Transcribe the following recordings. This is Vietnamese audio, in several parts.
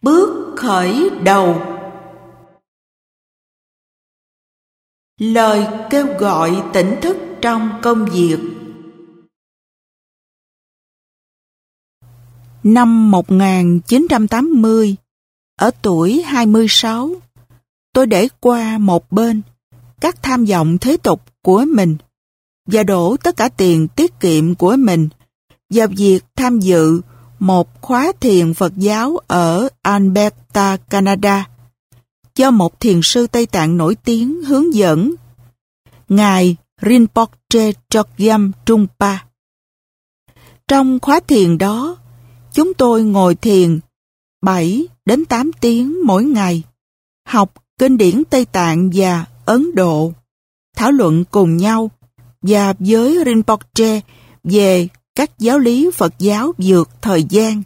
Bước khởi đầu. Lời kêu gọi tỉnh thức trong công việc. Năm 1980, ở tuổi 26, tôi để qua một bên các tham vọng thế tục của mình và đổ tất cả tiền tiết kiệm của mình vào việc tham dự một khóa thiền Phật giáo ở Alberta, Canada, do một thiền sư Tây Tạng nổi tiếng hướng dẫn, Ngài Rinpoche Chogyam Trungpa. Trong khóa thiền đó, chúng tôi ngồi thiền 7 đến 8 tiếng mỗi ngày, học kinh điển Tây Tạng và Ấn Độ, thảo luận cùng nhau và với Rinpoche về các giáo lý Phật giáo vượt thời gian.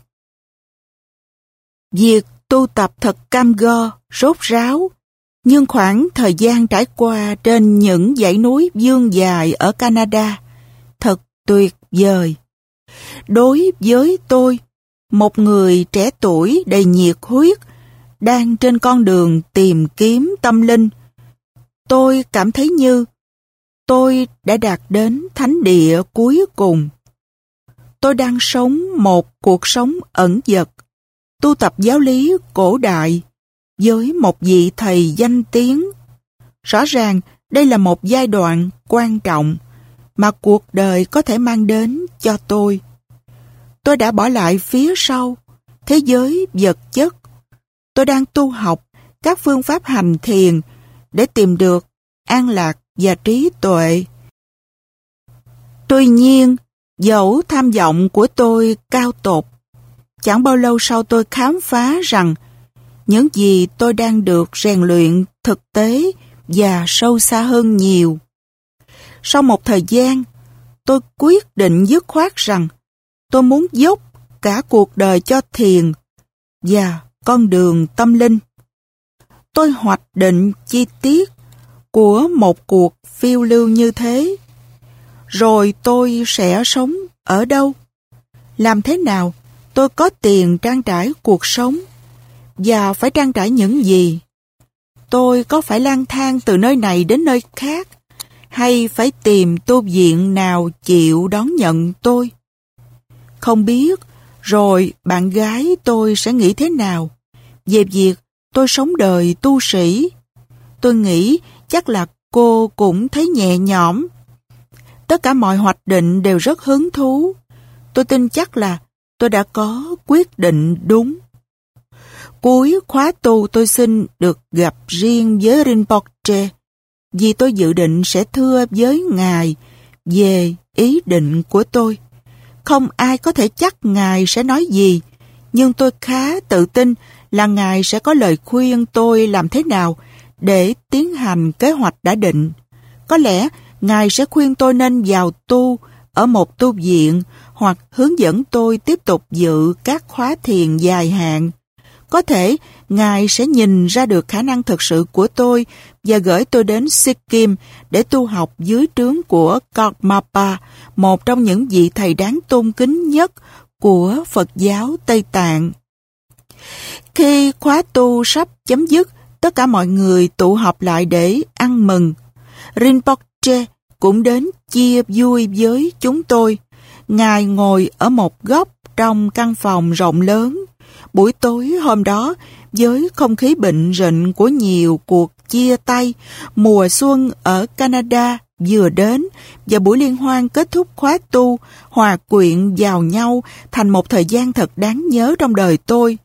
Việc tu tập thật cam go, rốt ráo, nhưng khoảng thời gian trải qua trên những dãy núi vương dài ở Canada thật tuyệt vời. Đối với tôi, một người trẻ tuổi đầy nhiệt huyết, đang trên con đường tìm kiếm tâm linh, tôi cảm thấy như tôi đã đạt đến thánh địa cuối cùng. Tôi đang sống một cuộc sống ẩn dật, tu tập giáo lý cổ đại với một vị thầy danh tiếng. Rõ ràng đây là một giai đoạn quan trọng mà cuộc đời có thể mang đến cho tôi. Tôi đã bỏ lại phía sau thế giới vật chất. Tôi đang tu học các phương pháp hành thiền để tìm được an lạc và trí tuệ. Tuy nhiên, dẫu tham vọng của tôi cao tột, chẳng bao lâu sau tôi khám phá rằng những gì tôi đang được rèn luyện thực tế và sâu xa hơn nhiều. Sau một thời gian, tôi quyết định dứt khoát rằng tôi muốn dốc cả cuộc đời cho thiền và con đường tâm linh. Tôi hoạch định chi tiết của một cuộc phiêu lưu như thế. Rồi tôi sẽ sống ở đâu? Làm thế nào tôi có tiền trang trải cuộc sống? Và phải trang trải những gì? Tôi có phải lang thang từ nơi này đến nơi khác? Hay phải tìm tu viện nào chịu đón nhận tôi? Không biết, rồi bạn gái tôi sẽ nghĩ thế nào về việc tôi sống đời tu sĩ? Tôi nghĩ chắc là cô cũng thấy nhẹ nhõm. Tất cả mọi hoạch định đều rất hứng thú. Tôi tin chắc là tôi đã có quyết định đúng. Cuối khóa tu tôi xin được gặp riêng với Rinpoche, vì tôi dự định sẽ thưa với Ngài về ý định của tôi. Không ai có thể chắc Ngài sẽ nói gì, nhưng tôi khá tự tin là Ngài sẽ có lời khuyên tôi làm thế nào để tiến hành kế hoạch đã định. Có lẽ Ngài sẽ khuyên tôi nên vào tu ở một tu viện hoặc hướng dẫn tôi tiếp tục dự các khóa thiền dài hạn. Có thể Ngài sẽ nhìn ra được khả năng thực sự của tôi và gửi tôi đến Sikkim để tu học dưới trướng của Karmapa, một trong những vị thầy đáng tôn kính nhất của Phật giáo Tây Tạng. Khi khóa tu sắp chấm dứt, tất cả mọi người tụ họp lại để ăn mừng. Rinpoche cũng đến chia vui với chúng tôi. Ngài ngồi ở một góc trong căn phòng rộng lớn. Buổi tối hôm đó, với không khí bệnh rịnh của nhiều cuộc chia tay, mùa xuân ở Canada vừa đến và buổi liên hoan kết thúc khóa tu hòa quyện vào nhau thành một thời gian thật đáng nhớ trong đời tôi.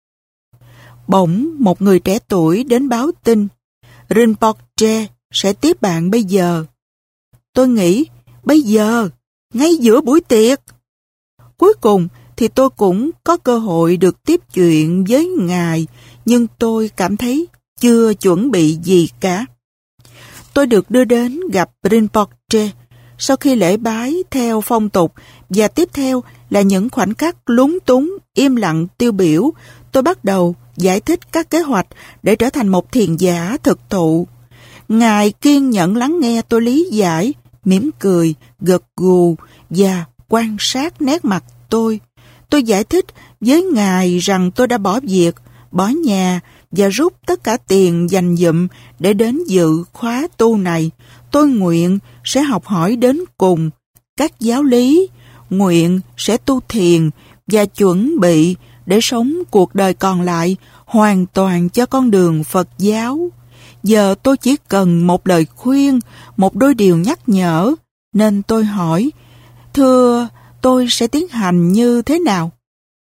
Bỗng một người trẻ tuổi đến báo tin, Rinpoche sẽ tiếp bạn bây giờ. Tôi nghĩ, bây giờ, ngay giữa buổi tiệc. Cuối cùng thì tôi cũng có cơ hội được tiếp chuyện với Ngài, nhưng tôi cảm thấy chưa chuẩn bị gì cả. Tôi được đưa đến gặp Rinpoche sau khi lễ bái theo phong tục, và tiếp theo là những khoảnh khắc lúng túng, im lặng tiêu biểu. Tôi bắt đầu giải thích các kế hoạch để trở thành một thiền giả thực thụ. Ngài kiên nhẫn lắng nghe tôi lý giải, mỉm cười, gật gù và quan sát nét mặt tôi. Tôi giải thích với Ngài rằng tôi đã bỏ việc bỏ nhà và rút tất cả tiền dành dụm để đến dự khóa tu này. Tôi nguyện sẽ học hỏi đến cùng các giáo lý, nguyện sẽ tu thiền và chuẩn bị để sống cuộc đời còn lại hoàn toàn cho con đường Phật giáo. Giờ tôi chỉ cần một lời khuyên, một đôi điều nhắc nhở, nên tôi hỏi, thưa, tôi sẽ tiến hành như thế nào?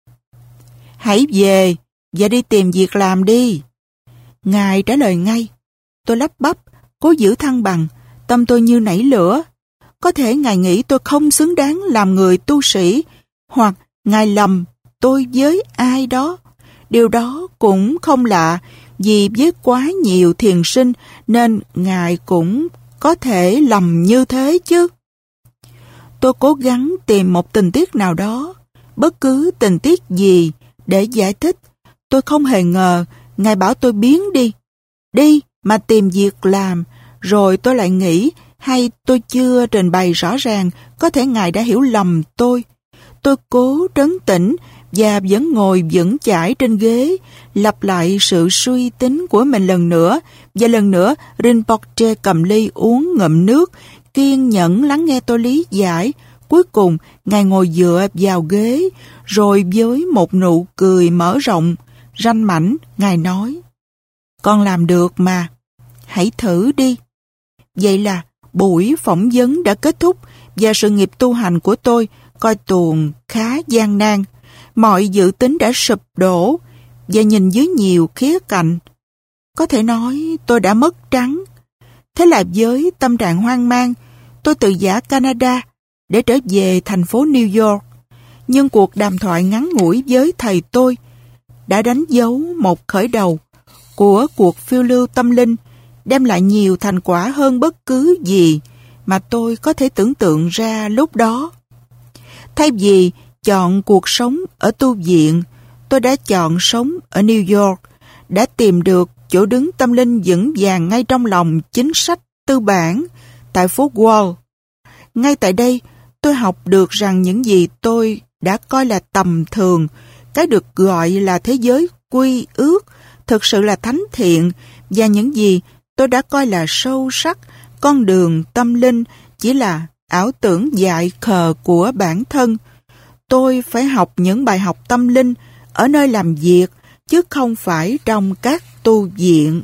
Hãy về và đi tìm việc làm đi. Ngài trả lời ngay. Tôi lắp bắp, cố giữ thăng bằng, tâm tôi như nảy lửa. Có thể Ngài nghĩ tôi không xứng đáng làm người tu sĩ, hoặc Ngài lầm tôi với ai đó. Điều đó cũng không lạ, vì với quá nhiều thiền sinh nên Ngài cũng có thể lầm như thế chứ. Tôi cố gắng tìm một tình tiết nào đó, bất cứ tình tiết gì để giải thích. Tôi không hề ngờ Ngài bảo tôi biến đi mà tìm việc làm. Rồi tôi lại nghĩ, hay tôi chưa trình bày rõ ràng, có thể Ngài đã hiểu lầm tôi. Tôi cố trấn tĩnh và vẫn ngồi vững chãi trên ghế, lặp lại sự suy tính của mình lần nữa. Và lần nữa, Rinpoche cầm ly uống ngụm nước, kiên nhẫn lắng nghe tôi lý giải. Cuối cùng, Ngài ngồi dựa vào ghế, rồi với một nụ cười mở rộng, ranh mãnh, Ngài nói, con làm được mà, hãy thử đi. Vậy là buổi phỏng vấn đã kết thúc và sự nghiệp tu hành của tôi coi tuồng khá gian nan. Mọi dự tính đã sụp đổ và nhìn dưới nhiều khía cạnh. Có thể nói tôi đã mất trắng. Thế là với tâm trạng hoang mang, tôi từ giã Canada để trở về thành phố New York. Nhưng cuộc đàm thoại ngắn ngủi với thầy tôi đã đánh dấu một khởi đầu của cuộc phiêu lưu tâm linh, đem lại nhiều thành quả hơn bất cứ gì mà tôi có thể tưởng tượng ra lúc đó. Thay vì chọn cuộc sống ở tu viện, tôi đã chọn sống ở New York, đã tìm được chỗ đứng tâm linh vững vàng ngay trong lòng chính sách tư bản tại phố Wall. Ngay tại đây, tôi học được rằng những gì tôi đã coi là tầm thường, cái được gọi là thế giới quy ước, thực sự là thánh thiện, và những gì tôi đã coi là sâu sắc, con đường tâm linh chỉ là ảo tưởng dại khờ của bản thân. Tôi phải học những bài học tâm linh ở nơi làm việc, chứ không phải trong các tu viện.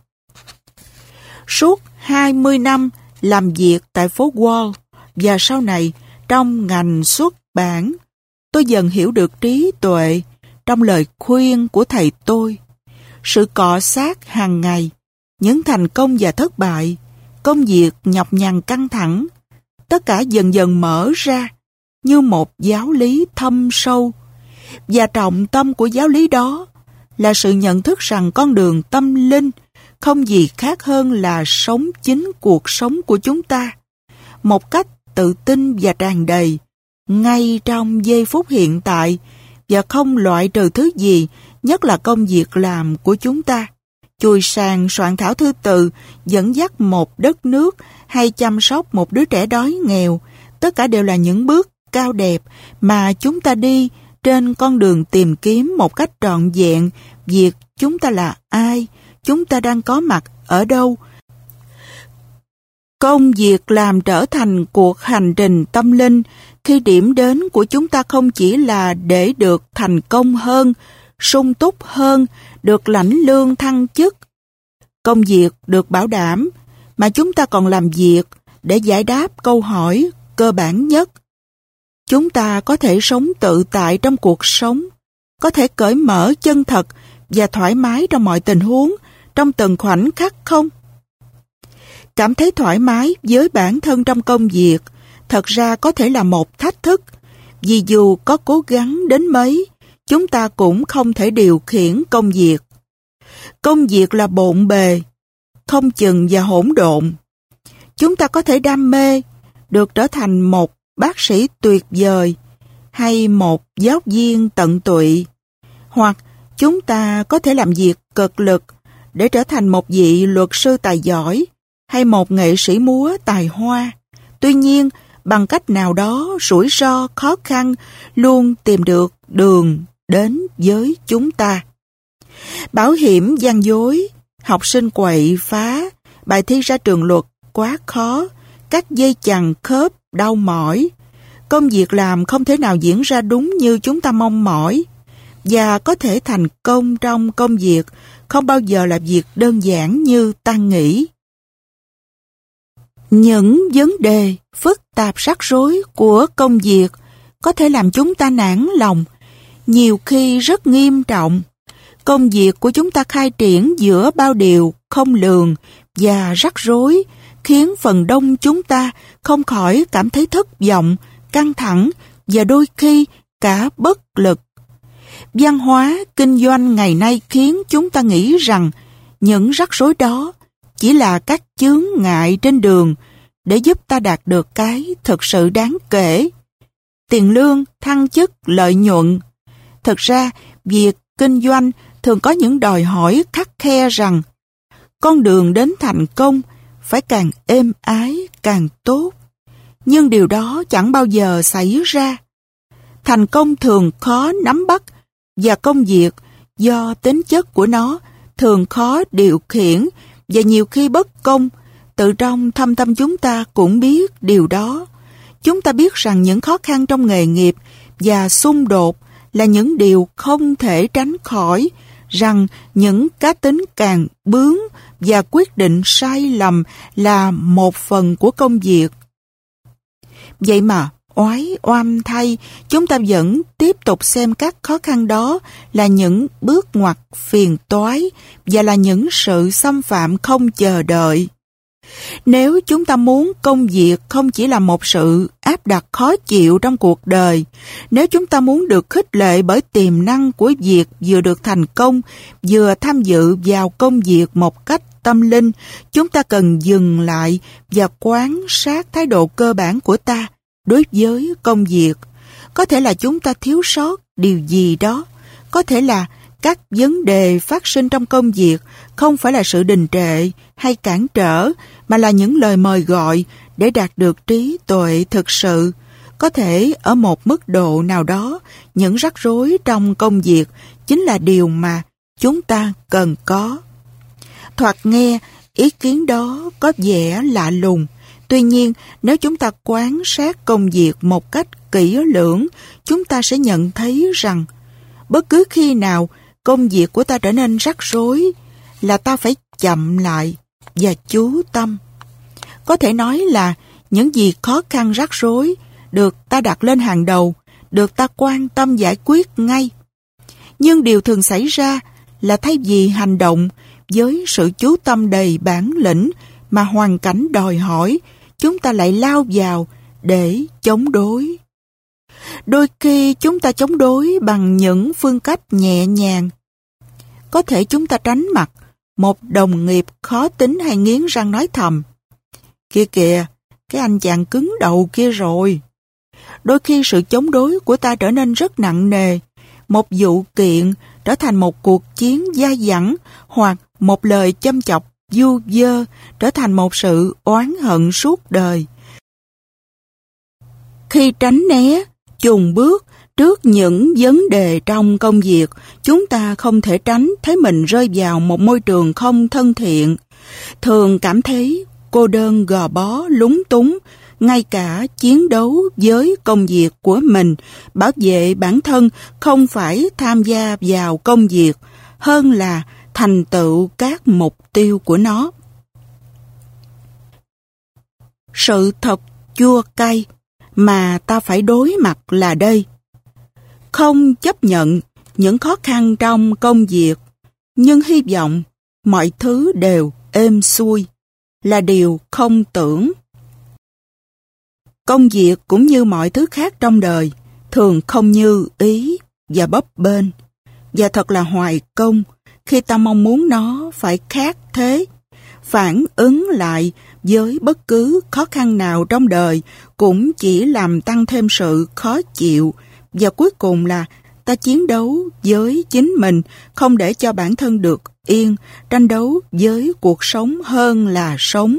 Suốt 20 năm làm việc tại phố Wall và sau này trong ngành xuất bản, tôi dần hiểu được trí tuệ trong lời khuyên của thầy tôi. Sự cọ xát hàng ngày, những thành công và thất bại, công việc nhọc nhằn căng thẳng, tất cả dần dần mở ra như một giáo lý thâm sâu. Và trọng tâm của giáo lý đó là sự nhận thức rằng con đường tâm linh không gì khác hơn là sống chính cuộc sống của chúng ta một cách tự tin và tràn đầy ngay trong giây phút hiện tại, và không loại trừ thứ gì, nhất là công việc làm của chúng ta. Chùi sàn soạn thảo thư từ, dẫn dắt một đất nước hay chăm sóc một đứa trẻ đói nghèo, tất cả đều là những bước cao đẹp mà chúng ta đi trên con đường tìm kiếm một cách trọn vẹn việc chúng ta là ai, chúng ta đang có mặt ở đâu. Công việc làm trở thành cuộc hành trình tâm linh khi điểm đến của chúng ta không chỉ là để được thành công hơn, sung túc hơn, được lãnh lương thăng chức. Công việc được bảo đảm, mà chúng ta còn làm việc để giải đáp câu hỏi cơ bản nhất. Chúng ta có thể sống tự tại trong cuộc sống, có thể cởi mở chân thật và thoải mái trong mọi tình huống, trong từng khoảnh khắc không? Cảm thấy thoải mái với bản thân trong công việc thật ra có thể là một thách thức, vì dù có cố gắng đến mấy, chúng ta cũng không thể điều khiển công việc. Công việc là bộn bề, không chừng và hỗn độn. Chúng ta có thể đam mê, được trở thành một bác sĩ tuyệt vời, hay một giáo viên tận tụy, hoặc chúng ta có thể làm việc cực lực để trở thành một vị luật sư tài giỏi, hay một nghệ sĩ múa tài hoa. Tuy nhiên, bằng cách nào đó, rủi ro, khó khăn luôn tìm được đường đến với chúng ta. Bảo hiểm gian dối, học sinh quậy phá, bài thi ra trường luật quá khó, các dây chằng khớp đau mỏi. Công việc làm không thể nào diễn ra đúng như chúng ta mong mỏi. Và có thể thành công trong công việc không bao giờ là việc đơn giản như ta nghĩ. Những vấn đề phức tạp rắc rối của công việc có thể làm chúng ta nản lòng, nhiều khi rất nghiêm trọng. Công việc của chúng ta khai triển giữa bao điều không lường và rắc rối, khiến phần đông chúng ta không khỏi cảm thấy thất vọng, căng thẳng và đôi khi cả bất lực. Văn hóa kinh doanh ngày nay khiến chúng ta nghĩ rằng những rắc rối đó chỉ là các chướng ngại trên đường để giúp ta đạt được cái thực sự đáng kể: tiền lương, thăng chức, lợi nhuận. Thực ra, việc kinh doanh thường có những đòi hỏi khắt khe rằng con đường đến thành công phải càng êm ái càng tốt. Nhưng điều đó chẳng bao giờ xảy ra. Thành công thường khó nắm bắt, và công việc do tính chất của nó thường khó điều khiển và nhiều khi bất công. Tự trong thâm tâm chúng ta cũng biết điều đó. Chúng ta biết rằng những khó khăn trong nghề nghiệp và xung đột là những điều không thể tránh khỏi, rằng những cá tính càng bướng và quyết định sai lầm là một phần của công việc. Vậy mà oái oăm thay, chúng ta vẫn tiếp tục xem các khó khăn đó là những bước ngoặt phiền toái và là những sự xâm phạm không chờ đợi. Nếu chúng ta muốn công việc không chỉ là một sự áp đặt khó chịu trong cuộc đời, nếu chúng ta muốn được khích lệ bởi tiềm năng của việc vừa được thành công, vừa tham dự vào công việc một cách tâm linh, chúng ta cần dừng lại và quan sát thái độ cơ bản của ta đối với công việc. Có thể là chúng ta thiếu sót điều gì đó, có thể là các vấn đề phát sinh trong công việc không phải là sự đình trệ hay cản trở, mà là những lời mời gọi để đạt được trí tuệ thực sự. Có thể ở một mức độ nào đó, những rắc rối trong công việc chính là điều mà chúng ta cần có. Thoạt nghe, ý kiến đó có vẻ lạ lùng. Tuy nhiên, nếu chúng ta quan sát công việc một cách kỹ lưỡng, chúng ta sẽ nhận thấy rằng bất cứ khi nào công việc của ta trở nên rắc rối là ta phải chậm lại và chú tâm. Có thể nói là những gì khó khăn rắc rối được ta đặt lên hàng đầu, được ta quan tâm giải quyết ngay. Nhưng điều thường xảy ra là thay vì hành động với sự chú tâm đầy bản lĩnh mà hoàn cảnh đòi hỏi, chúng ta lại lao vào để chống đối. Đôi khi chúng ta chống đối bằng những phương cách nhẹ nhàng. Có thể chúng ta tránh mặt một đồng nghiệp khó tính hay nghiến răng nói thầm: "Kìa kìa, cái anh chàng cứng đầu kia rồi." Đôi khi sự chống đối của ta trở nên rất nặng nề. Một vụ kiện trở thành một cuộc chiến dai dẳng, hoặc một lời châm chọc vu vơ trở thành một sự oán hận suốt đời. Khi tránh né, chùn bước trước những vấn đề trong công việc, chúng ta không thể tránh thấy mình rơi vào một môi trường không thân thiện, thường cảm thấy cô đơn gò bó lúng túng. Ngay cả chiến đấu với công việc của mình, bảo vệ bản thân không phải tham gia vào công việc, hơn là thành tựu các mục tiêu của nó. Sự thật chua cay mà ta phải đối mặt là đây: không chấp nhận những khó khăn trong công việc, nhưng hy vọng mọi thứ đều êm xuôi, là điều không tưởng. Công việc cũng như mọi thứ khác trong đời thường không như ý và bấp bênh, và thật là hoài công khi ta mong muốn nó phải khác thế. Phản ứng lại với bất cứ khó khăn nào trong đời cũng chỉ làm tăng thêm sự khó chịu, và cuối cùng là ta chiến đấu với chính mình, không để cho bản thân được yên, tranh đấu với cuộc sống hơn là sống.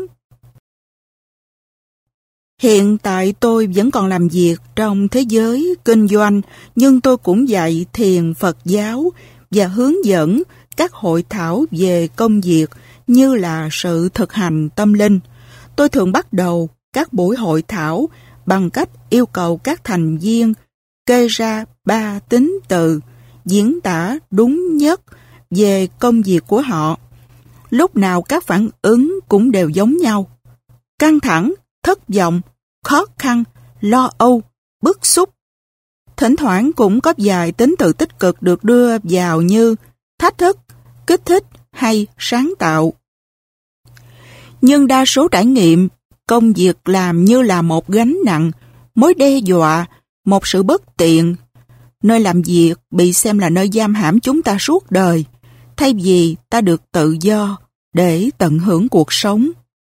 Hiện tại tôi vẫn còn làm việc trong thế giới kinh doanh, nhưng tôi cũng dạy thiền Phật giáo và hướng dẫn các hội thảo về công việc như là sự thực hành tâm linh. Tôi thường bắt đầu các buổi hội thảo bằng cách yêu cầu các thành viên kê ra 3 tính từ diễn tả đúng nhất về công việc của họ. Lúc nào các phản ứng cũng đều giống nhau: căng thẳng, thất vọng, khó khăn, lo âu, bức xúc. Thỉnh thoảng cũng có vài tính từ tích cực được đưa vào như thách thức, kích thích hay sáng tạo. Nhưng đa số trải nghiệm công việc làm như là một gánh nặng, mối đe dọa, một sự bất tiện. Nơi làm việc bị xem là nơi giam hãm chúng ta suốt đời, thay vì ta được tự do để tận hưởng cuộc sống.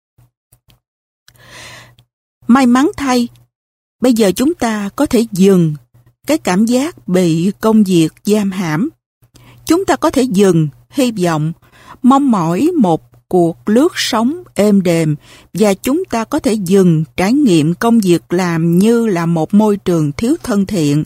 May mắn thay, bây giờ chúng ta có thể dừng cái cảm giác bị công việc giam hãm. Chúng ta có thể dừng hy vọng, mong mỏi một cuộc lướt sóng êm đềm, và chúng ta có thể dừng trải nghiệm công việc làm như là một môi trường thiếu thân thiện.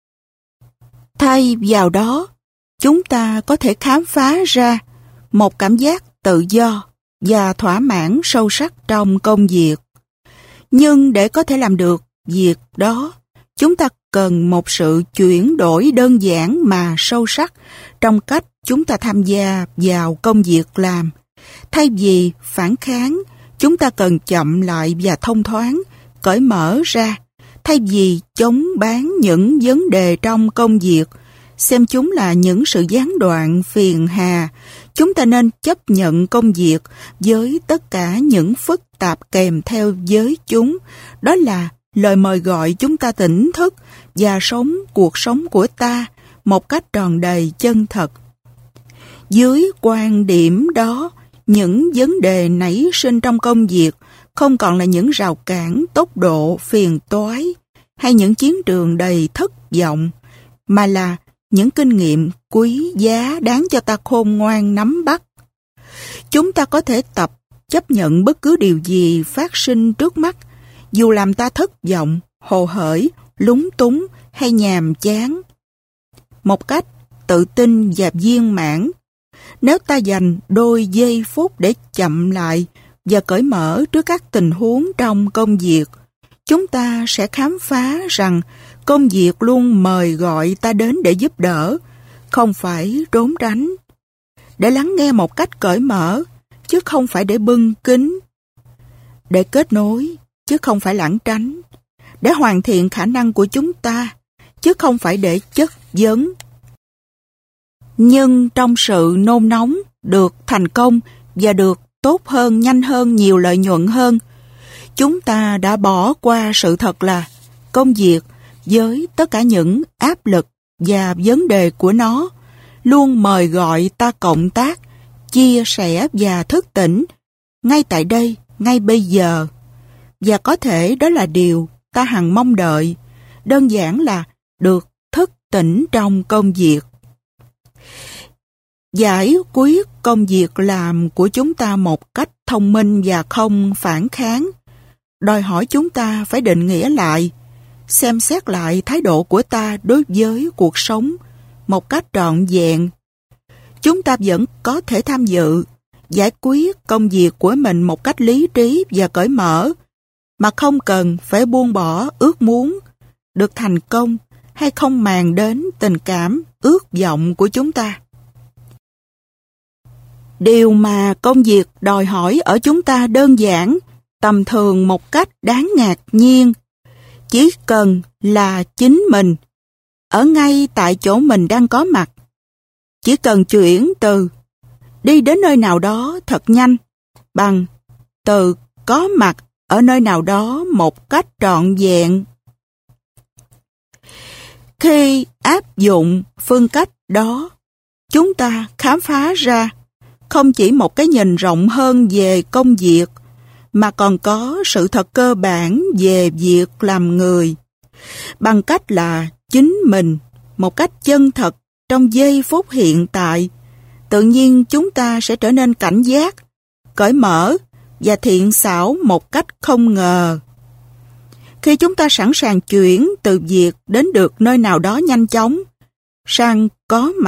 Thay vào đó, chúng ta có thể khám phá ra một cảm giác tự do và thỏa mãn sâu sắc trong công việc. Nhưng để có thể làm được việc đó, chúng ta cần một sự chuyển đổi đơn giản mà sâu sắc trong cách chúng ta tham gia vào công việc làm. Thay vì phản kháng, chúng ta cần chậm lại và thông thoáng, cởi mở ra. Thay vì chống bán những vấn đề trong công việc, xem chúng là những sự gián đoạn phiền hà, chúng ta nên chấp nhận công việc với tất cả những phức tạp kèm theo với chúng. Đó là lời mời gọi chúng ta tỉnh thức và sống cuộc sống của ta một cách tròn đầy chân thật. Dưới quan điểm đó, những vấn đề nảy sinh trong công việc không còn là những rào cản tốc độ phiền toái hay những chiến trường đầy thất vọng, mà là những kinh nghiệm quý giá đáng cho ta khôn ngoan nắm bắt. Chúng ta có thể tập chấp nhận bất cứ điều gì phát sinh trước mắt, dù làm ta thất vọng, hồ hởi, lúng túng hay nhàm chán, một cách tự tin và viên mãn. Nếu ta dành đôi giây phút để chậm lại và cởi mở trước các tình huống trong công việc, chúng ta sẽ khám phá rằng công việc luôn mời gọi ta đến để giúp đỡ, không phải trốn tránh. Để lắng nghe một cách cởi mở, chứ không phải để bưng kín. Để kết nối, chứ không phải lảng tránh. Để hoàn thiện khả năng của chúng ta, chứ không phải để chất vấn. Nhưng trong sự nôn nóng, được thành công và được tốt hơn, nhanh hơn, nhiều lợi nhuận hơn, chúng ta đã bỏ qua sự thật là công việc với tất cả những áp lực và vấn đề của nó luôn mời gọi ta cộng tác, chia sẻ và thức tỉnh ngay tại đây, ngay bây giờ. Và có thể đó là điều ta hằng mong đợi, đơn giản là được thức tỉnh trong công việc. Giải quyết công việc làm của chúng ta một cách thông minh và không phản kháng đòi hỏi chúng ta phải định nghĩa lại, xem xét lại thái độ của ta đối với cuộc sống một cách trọn vẹn. Chúng ta vẫn có thể tham dự, giải quyết công việc của mình một cách lý trí và cởi mở, mà không cần phải buông bỏ ước muốn được thành công hay không màng đến tình cảm, ước vọng của chúng ta. Điều mà công việc đòi hỏi ở chúng ta đơn giản, tầm thường một cách đáng ngạc nhiên. Chỉ cần là chính mình, ở ngay tại chỗ mình đang có mặt. Chỉ cần chuyển từ đi đến nơi nào đó thật nhanh bằng từ có mặt ở nơi nào đó một cách trọn vẹn. Khi áp dụng phương cách đó, chúng ta khám phá ra không chỉ một cái nhìn rộng hơn về công việc, mà còn có sự thật cơ bản về việc làm người. Bằng cách là chính mình, một cách chân thật trong giây phút hiện tại, tự nhiên chúng ta sẽ trở nên cảnh giác, cởi mở và thiện xảo một cách không ngờ. Khi chúng ta sẵn sàng chuyển từ việc đến được nơi nào đó nhanh chóng, sang có mặt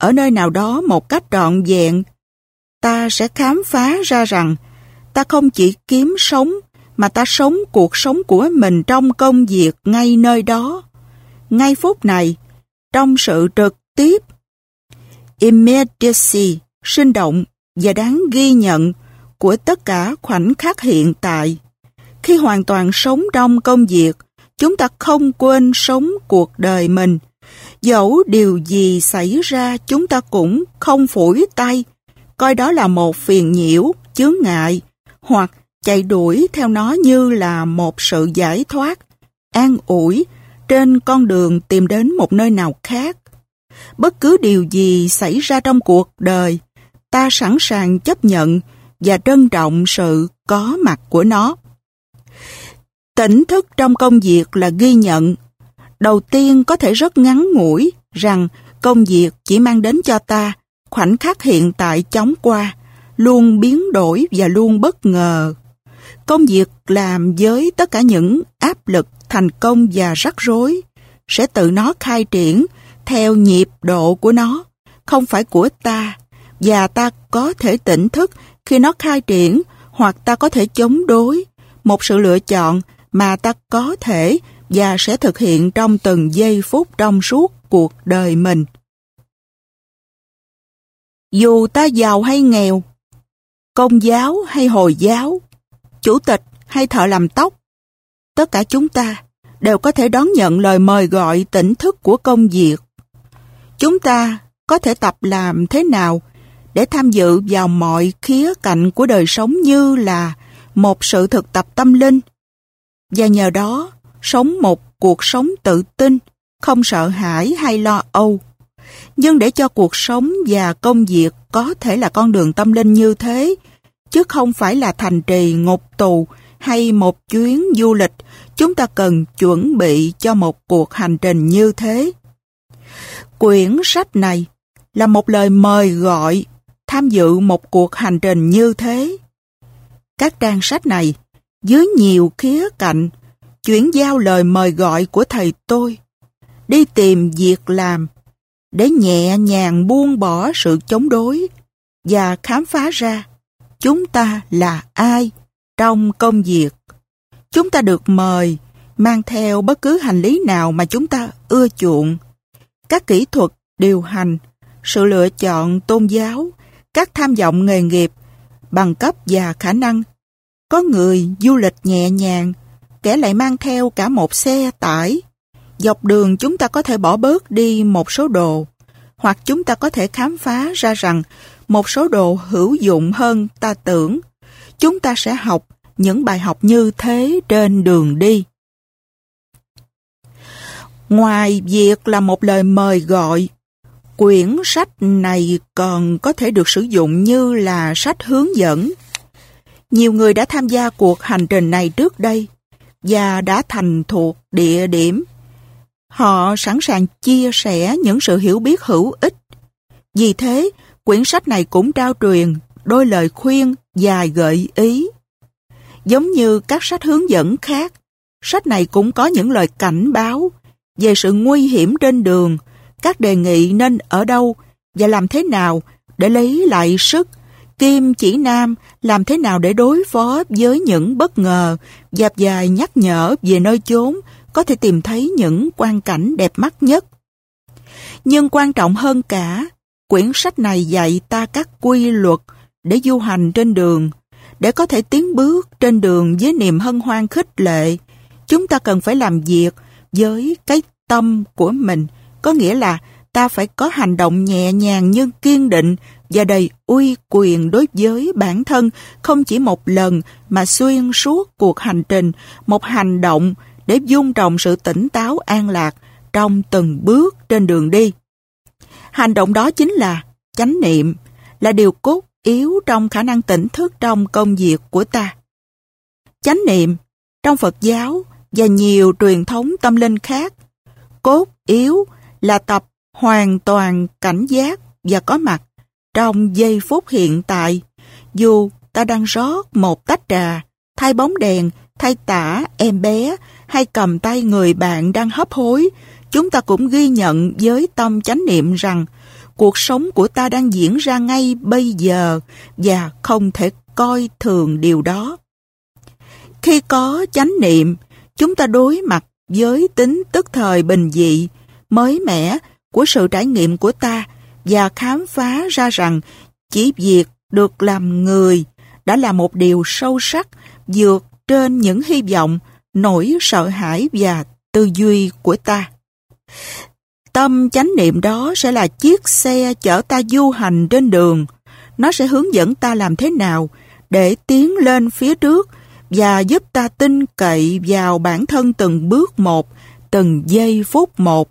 ở nơi nào đó một cách trọn vẹn, ta sẽ khám phá ra rằng ta không chỉ kiếm sống, mà ta sống cuộc sống của mình trong công việc ngay nơi đó, ngay phút này, trong sự trực tiếp. Immediacy, sinh động và đáng ghi nhận của tất cả khoảnh khắc hiện tại. Khi hoàn toàn sống trong công việc, chúng ta không quên sống cuộc đời mình. Dẫu điều gì xảy ra, chúng ta cũng không phủi tay, coi đó là một phiền nhiễu, chướng ngại, hoặc chạy đuổi theo nó như là một sự giải thoát, an ủi trên con đường tìm đến một nơi nào khác. Bất cứ điều gì xảy ra trong cuộc đời, ta sẵn sàng chấp nhận và trân trọng sự có mặt của nó. Tỉnh thức trong công việc là ghi nhận. Đầu tiên có thể rất ngắn ngủi rằng công việc chỉ mang đến cho ta khoảnh khắc hiện tại chóng qua, luôn biến đổi và luôn bất ngờ. Công việc làm với tất cả những áp lực, thành công và rắc rối sẽ tự nó khai triển theo nhịp độ của nó, không phải của ta, và ta có thể tỉnh thức khi nó khai triển, hoặc ta có thể chống đối, một sự lựa chọn mà ta có thể và sẽ thực hiện trong từng giây phút trong suốt cuộc đời mình. Dù ta giàu hay nghèo, Công giáo hay Hồi giáo, chủ tịch hay thợ làm tóc, tất cả chúng ta đều có thể đón nhận lời mời gọi tỉnh thức của công việc. Chúng ta có thể tập làm thế nào để tham dự vào mọi khía cạnh của đời sống như là một sự thực tập tâm linh, và nhờ đó sống một cuộc sống tự tin, không sợ hãi hay lo âu. Nhưng để cho cuộc sống và công việc có thể là con đường tâm linh như thế, chứ không phải là thành trì, ngục tù hay một chuyến du lịch, chúng ta cần chuẩn bị cho một cuộc hành trình như thế. Quyển sách này là một lời mời gọi tham dự một cuộc hành trình như thế. Các trang sách này dưới nhiều khía cạnh chuyển giao lời mời gọi của thầy tôi đi tìm việc làm để nhẹ nhàng buông bỏ sự chống đối và khám phá ra chúng ta là ai trong công việc. Chúng ta được mời mang theo bất cứ hành lý nào mà chúng ta ưa chuộng. Các kỹ thuật điều hành, sự lựa chọn tôn giáo, các tham vọng nghề nghiệp, bằng cấp và khả năng. Có người du lịch nhẹ nhàng, kẻ lại mang theo cả một xe tải. Dọc đường chúng ta có thể bỏ bớt đi một số đồ, hoặc chúng ta có thể khám phá ra rằng một số đồ hữu dụng hơn ta tưởng. Chúng ta sẽ học những bài học như thế trên đường đi. Ngoài việc là một lời mời gọi, quyển sách này còn có thể được sử dụng như là sách hướng dẫn. Nhiều người đã tham gia cuộc hành trình này trước đây và đã thành thuộc địa điểm. Họ sẵn sàng chia sẻ những sự hiểu biết hữu ích. Vì thế, quyển sách này cũng trao truyền đôi lời khuyên và gợi ý. Giống như các sách hướng dẫn khác, sách này cũng có những lời cảnh báo về sự nguy hiểm trên đường, các đề nghị nên ở đâu và làm thế nào để lấy lại sức, kim chỉ nam làm thế nào để đối phó với những bất ngờ, và vài nhắc nhở về nơi chốn có thể tìm thấy những quang cảnh đẹp mắt nhất. Nhưng quan trọng hơn cả, quyển sách này dạy ta các quy luật để du hành trên đường. Để có thể tiến bước trên đường với niềm hân hoan khích lệ, chúng ta cần phải làm việc với cái tâm của mình, có nghĩa là ta phải có hành động nhẹ nhàng nhưng kiên định và đầy uy quyền đối với bản thân, không chỉ một lần mà xuyên suốt cuộc hành trình, một hành động để dung trồng sự tỉnh táo an lạc trong từng bước trên đường đi. Hành động đó chính là chánh niệm, là điều cốt yếu trong khả năng tỉnh thức trong công việc của ta. Chánh niệm trong Phật giáo và nhiều truyền thống tâm linh khác, cốt yếu là tập hoàn toàn cảnh giác và có mặt trong giây phút hiện tại. Dù ta đang rót một tách trà, thay bóng đèn, thay tã em bé hay cầm tay người bạn đang hấp hối, chúng ta cũng ghi nhận với tâm chánh niệm rằng cuộc sống của ta đang diễn ra ngay bây giờ và không thể coi thường điều đó. Khi có chánh niệm, chúng ta đối mặt với tính tức thời bình dị, mới mẻ của sự trải nghiệm của ta và khám phá ra rằng chỉ việc được làm người đã là một điều sâu sắc vượt trên những hy vọng, nỗi sợ hãi và tư duy của ta. Tâm chánh niệm đó sẽ là chiếc xe chở ta du hành trên đường. Nó sẽ hướng dẫn ta làm thế nào để tiến lên phía trước và giúp ta tin cậy vào bản thân từng bước một, từng giây phút một.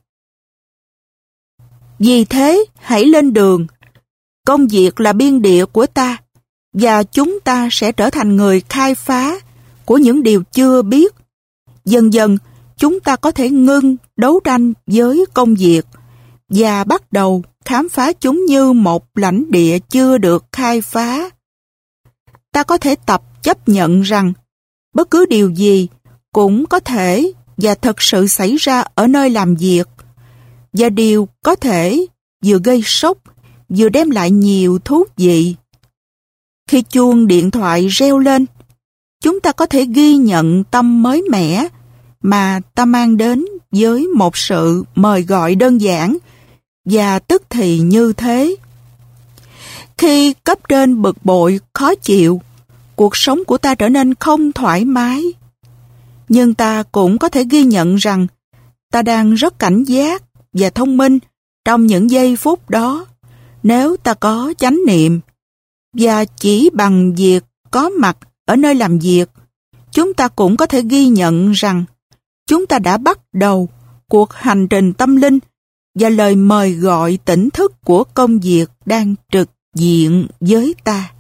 Vì thế, hãy lên đường. Công việc là biên địa của ta, và chúng ta sẽ trở thành người khai phá của những điều chưa biết. Dần dần, chúng ta có thể ngưng đấu tranh với công việc và bắt đầu khám phá chúng như một lãnh địa chưa được khai phá. Ta có thể tập chấp nhận rằng bất cứ điều gì cũng có thể và thật sự xảy ra ở nơi làm việc, và điều có thể vừa gây sốc vừa đem lại nhiều thú vị. Khi chuông điện thoại reo lên, chúng ta có thể ghi nhận tâm mới mẻ mà ta mang đến với một sự mời gọi đơn giản và tức thì như thế. Khi cấp trên bực bội, khó chịu, cuộc sống của ta trở nên không thoải mái. Nhưng ta cũng có thể ghi nhận rằng ta đang rất cảnh giác và thông minh trong những giây phút đó nếu ta có chánh niệm. Và chỉ bằng việc có mặt ở nơi làm việc, chúng ta cũng có thể ghi nhận rằng chúng ta đã bắt đầu cuộc hành trình tâm linh và lời mời gọi tỉnh thức của công việc đang trực diện với ta.